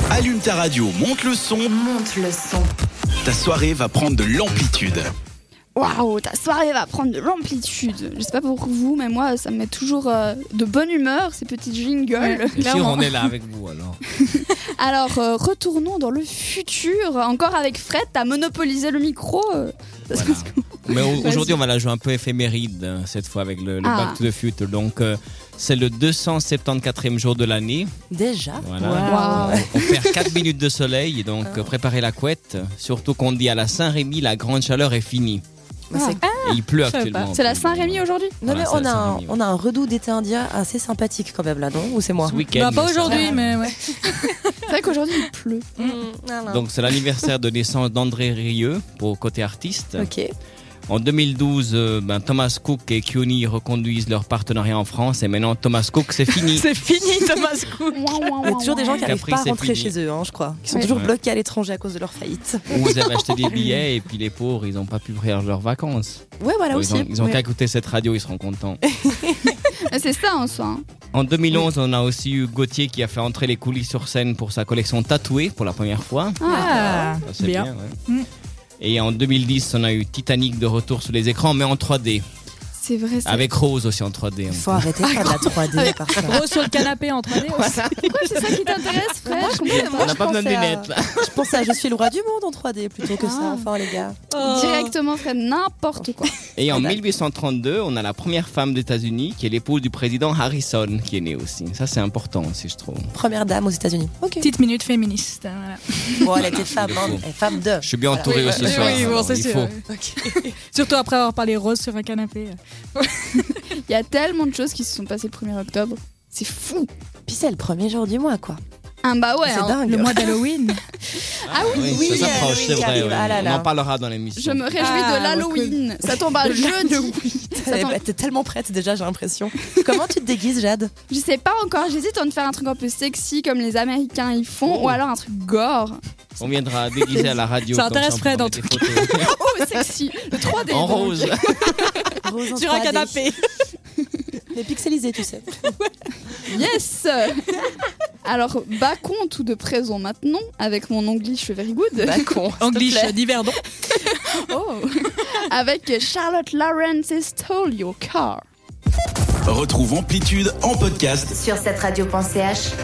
Allume ta radio, monte le son. Monte le son. Ta soirée va prendre de l'amplitude. Waouh, ta soirée va prendre de l'amplitude. Je sais pas pour vous, mais moi, ça me met toujours de bonne humeur, ces petits jingles. Ouais, sûr, on est là avec vous alors. Alors, retournons dans le futur. Encore avec Fred, t'as monopolisé le micro. Ça se Voilà. passe comment ? Mais aujourd'hui, on va la jouer un peu éphéméride, cette fois avec le Back to the Future. Donc, c'est le 274e jour de l'année. Déjà. Voilà. Wow. On perd 4 minutes de soleil, donc préparez la couette. Surtout qu'on dit à la Saint-Rémy, la grande chaleur est finie. Bah, c'est... Et il pleut actuellement. C'est la Saint-Rémy aujourd'hui ? Non, Voilà, mais c'est on la a, Saint-Rémy, on a un redout d'été indien assez sympathique quand même là, non ? Ou c'est moi ? Ce week-end. Pas ça aujourd'hui, va. mais ouais. C'est vrai qu'aujourd'hui, il pleut. Donc, c'est l'anniversaire de naissance d'André Rieu, pour côté artiste. Ok. En 2012, Thomas Cook et CUNY reconduisent leur partenariat en France. Et maintenant, Thomas Cook, c'est fini. C'est fini, Thomas Cook. Il y a toujours des gens qui n'arrivent Capri, pas à c'est rentrer fini. chez eux, hein, je crois. Qui sont Ouais. toujours Ouais. bloqués à l'étranger à cause de leur faillite. Ou vous avez acheté des billets et puis les pauvres, ils n'ont pas pu faire leurs vacances. Ouais, voilà Bon, aussi. ils ont Ouais. qu'à écouter cette radio, ils seront contents. Mais c'est ça en soi. Hein. En 2011, on a aussi eu Gauthier qui a fait entrer les coulisses sur scène pour sa collection Tatouée pour la première fois. Ah, Ça, c'est bien. bien. Ouais. Mm. Et en 2010, on a eu Titanic de retour sur les écrans, mais en 3D. C'est vrai. C'est... Avec Rose aussi en 3D. Il faut arrêter de faire de la 3D par ça. Rose sur le canapé en 3D aussi. Pourquoi c'est ça qui t'intéresse, Fred ? Je comprends On pas. n'a pas besoin de pensais à- lunettes là. Je pensais à Je suis le roi du monde en 3D plutôt que ça, enfin les gars. Directement, Fred, n'importe quoi. Et en 1832, on a la première femme des États-Unis qui est l'épouse du président Harrison qui est née aussi. Ça, c'est important aussi, je trouve. Première dame aux États-Unis. Ok. Petite minute féministe. Voilà. Bon, elle était femme, hein. Elle est femme de. Je suis bien entouré Voilà. ce soir. Oui, bon, alors c'est il sûr. faut. Surtout après avoir parlé rose sur un canapé. Il y a tellement de choses qui se sont passées le 1er octobre. C'est fou. Puis c'est le premier jour du mois, quoi. Ah bah ouais. C'est hein. dingue. Le mois d'Halloween. Ah oui, oui, ça s'approche, oui, c'est qui vrai. arrive. ouais. Ah là là. On en parlera dans l'émission. Je me réjouis Ah, de l'Halloween. Ça tombe à jeudi. T'es tellement prête déjà, j'ai l'impression. Comment tu te déguises, Jade ? Je sais pas encore. J'hésite entre faire un truc un peu sexy comme les Américains ils font, ou alors un truc gore. On viendra déguiser à la radio. Ça comme intéresse on Fred, pourra en mettre des photos. Oh, sexy. Le 3D. En donc. rose. Rose en Sur un 3D. canapé. Mais pixelisé, tu sais. Yes. Alors, bas-con tout de présent maintenant avec mon English very good. Bah con. English d'Yverdon. Oh. Avec Charlotte Lawrence's Stole Your Car. Retrouve Amplitude en podcast Sur cette radio.ch.